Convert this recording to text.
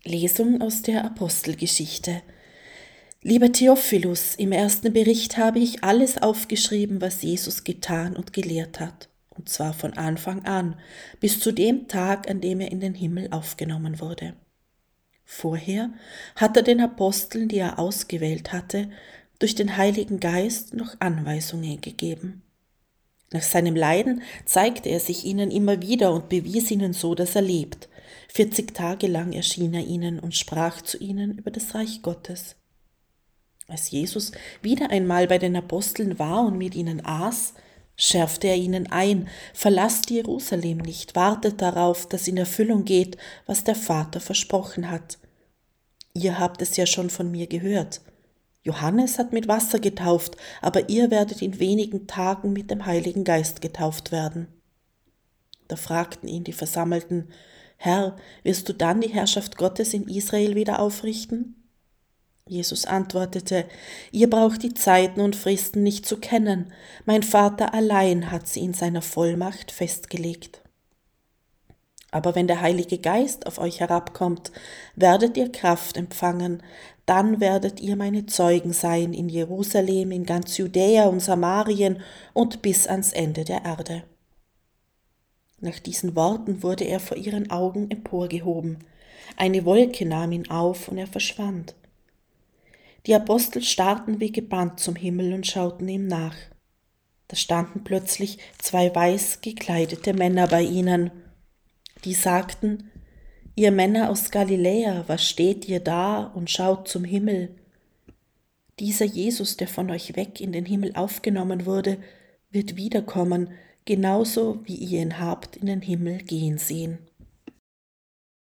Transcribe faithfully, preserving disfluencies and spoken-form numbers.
Lesung aus der Apostelgeschichte. Lieber Theophilus, im ersten Bericht habe ich alles aufgeschrieben, was Jesus getan und gelehrt hat, und zwar von Anfang an, bis zu dem Tag, an dem er in den Himmel aufgenommen wurde. Vorher hat er den Aposteln, die er ausgewählt hatte, durch den Heiligen Geist noch Anweisungen gegeben. Nach seinem Leiden zeigte er sich ihnen immer wieder und bewies ihnen so, dass er lebt. Vierzig Tage lang erschien er ihnen und sprach zu ihnen über das Reich Gottes. Als Jesus wieder einmal bei den Aposteln war und mit ihnen aß, schärfte er ihnen ein: Verlasst Jerusalem nicht, wartet darauf, dass in Erfüllung geht, was der Vater versprochen hat. Ihr habt es ja schon von mir gehört. Johannes hat mit Wasser getauft, aber ihr werdet in wenigen Tagen mit dem Heiligen Geist getauft werden. Da fragten ihn die Versammelten: Herr, wirst du dann die Herrschaft Gottes in Israel wieder aufrichten? Jesus antwortete: Ihr braucht die Zeiten und Fristen nicht zu kennen. Mein Vater allein hat sie in seiner Vollmacht festgelegt. Aber wenn der Heilige Geist auf euch herabkommt, werdet ihr Kraft empfangen, dann werdet ihr meine Zeugen sein in Jerusalem, in ganz Judäa und Samarien und bis ans Ende der Erde. Nach diesen Worten wurde er vor ihren Augen emporgehoben. Eine Wolke nahm ihn auf und er verschwand. Die Apostel starrten wie gebannt zum Himmel und schauten ihm nach. Da standen plötzlich zwei weiß gekleidete Männer bei ihnen. Die sagten: Ihr Männer aus Galiläa, was steht ihr da und schaut zum Himmel? Dieser Jesus, der von euch weg in den Himmel aufgenommen wurde, wird wiederkommen, genauso wie ihr ihn habt in den Himmel gehen sehen.